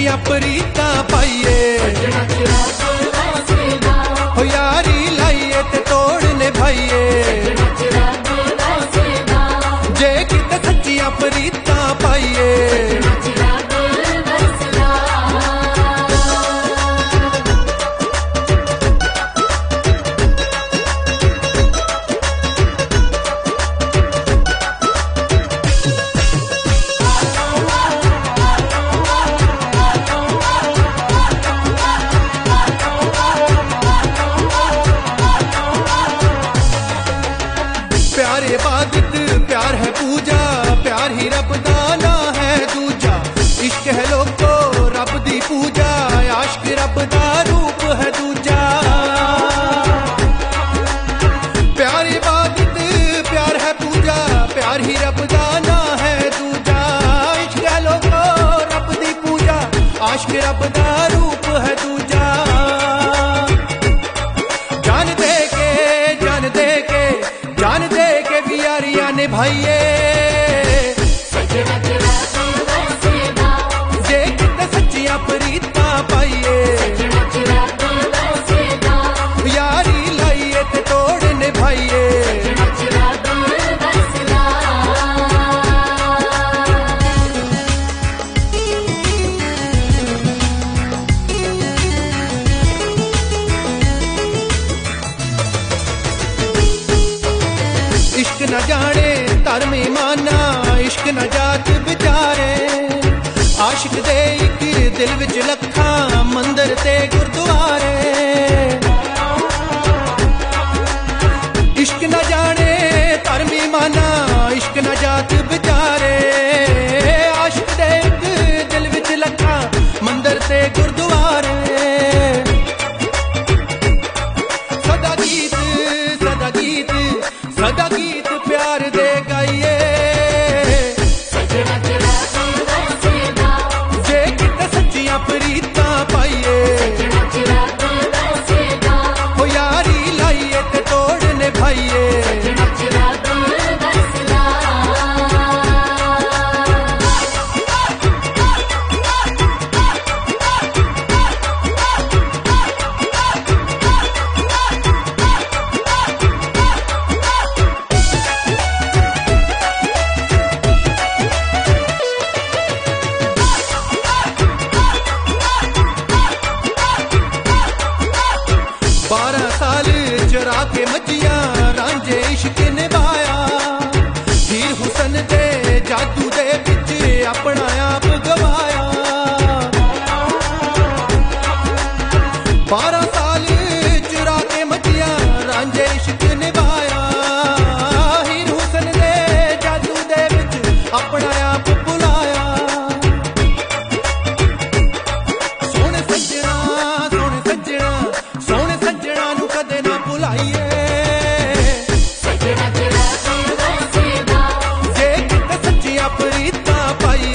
सच्चियां प्रीतां पाइए, हो यारी लाइए ते तोड़ निभाइए, जे किते सच्चियां प्रीतां पाइए। प्यार इबादत प्यार है पूजा, प्यार ही रब दा ना है दूजा। इश्क है लोगो रब दी पूजा, आशिक रब दा रूप है दूजा। प्यार इबादत प्यार है पूजा, प्यार ही रब दा ना है दूजा। इश्क है लोगो रब दी पूजा, आशिक रब दा रूप है दूजा। जान दे के जान दे के जान दे के भी यारियां निभाइए, जे किते सच्चियां प्रीतां पाइए, यारी लाइए ते तोड़ निभाइए। इश्क न जाने धर्म ईमाना, इश्क न जात बिचारे। आशिक दे इक दिल विच लखां मंदिर ते गुरुद्वारे। इश्क न जाने धर्म ईमाना, इश्क न जात बिचारे। आशिक दे इक दिल विच लखां मंदिर ते गुरुद्वारे। सदा गीत सदा गीत सदा गीत प्यार दे गाइए, जे किते सच्चियां प्रीतां पाइए, हो यारी लाइए ते तोड़ निभाइए। चरा के मजिया रांझे इश्क निभाया, हीर हुसन दे जादू दे विच अपना आप गवाया। 12 साल चुरा के मजिया रांझे इश्क निभाया, हीर हुसन दे जादू दे विच अपना आप बुलाया। सोने सज्जना सोने सज्जना सोने सज्जना नू कदे ना भुलाइए, जे किते सच्चियां प्रीतां पाइए।